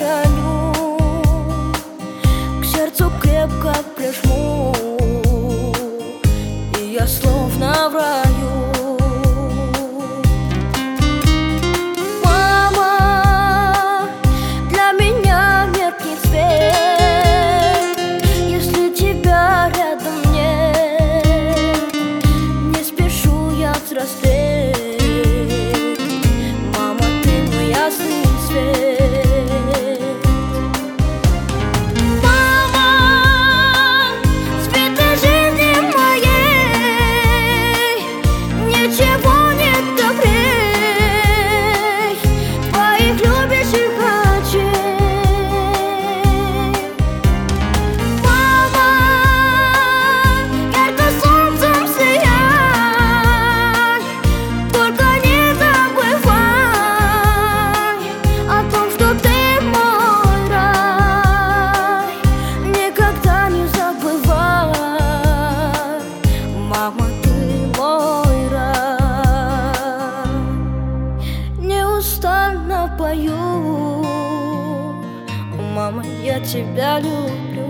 храню, к сердцу крепко прижму, и я словно в раю. Мама, для меня меркнет свет, если тебя рядом нет. Не спешу я взрослеть, мама, ты мой ясный свет. Мама, свет жизни моей, ничего не добрей твоих любящих очей. Мама, ярко солнцем сияй, только не забывай о том, что ты мой рай. Никогда не забывай, мама, ты мой рай. Неустанно пою, мама, я тебя люблю.